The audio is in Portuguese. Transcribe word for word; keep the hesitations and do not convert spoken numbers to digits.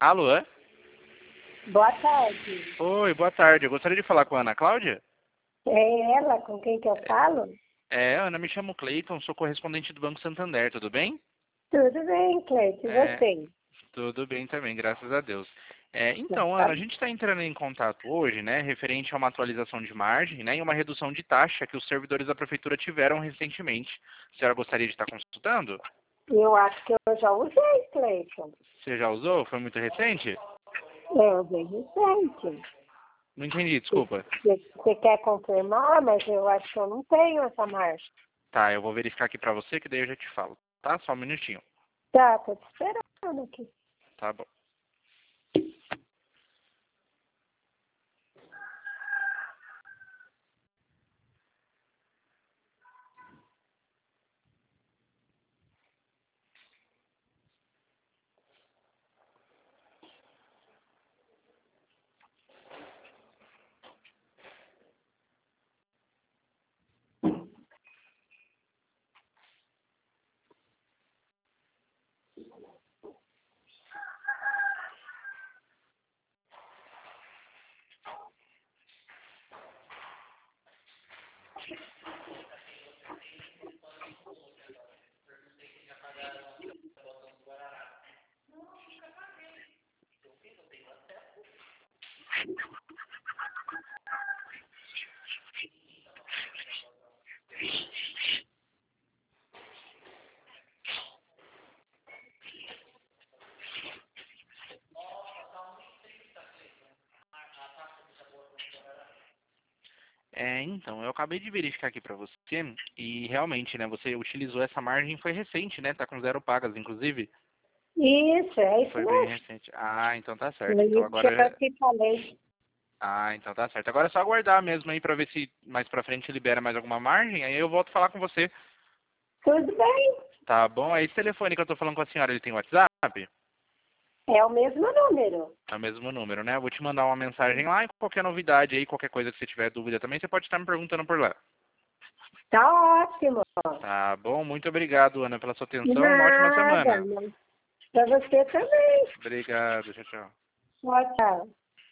Alô? Boa tarde. Oi, boa tarde. Eu gostaria de falar com a Ana Cláudia. É ela com quem que eu falo? É, Ana, me chamo Cleiton, sou correspondente do Banco Santander, tudo bem? Tudo bem, Cleiton, e É, você? tudo bem também, graças a Deus. É, Já então, tá? Ana, a gente está entrando em contato hoje, né, referente a uma atualização de margem, né, e uma redução de taxa que os servidores da prefeitura tiveram recentemente. A senhora gostaria de estar consultando? Eu acho que eu já usei, Cleiton. Você já usou? Foi muito recente? Eu usei recente. Não entendi, desculpa. Você você quer confirmar, mas eu acho que eu não tenho essa marcha. Tá, eu vou verificar aqui pra você, que daí eu já te falo, tá? Só um minutinho. Tá, tô te esperando aqui. Tá bom. É, então, eu acabei de verificar aqui pra você e realmente, né, você utilizou essa margem, foi recente, né? Tá com zero pagas, inclusive. Isso, é isso Foi bem mesmo. recente. Ah, então tá certo. Foi Então isso que agora... eu te falei. Ah, então tá certo. Agora é só aguardar mesmo aí pra ver se mais pra frente libera mais alguma margem, aí eu volto a falar com você. Tudo bem. Tá bom? Aí esse telefone que eu tô falando com a senhora, ele tem WhatsApp? É o mesmo número. É o mesmo número, né? Eu vou te mandar uma mensagem lá e qualquer novidade aí, qualquer coisa que você tiver dúvida também, você pode estar me perguntando por lá. Tá ótimo. Tá bom? Muito obrigado, Ana, pela sua De atenção e uma ótima nada. semana. Pra você também. Obrigado, tchau, tchau. Tchau, tchau.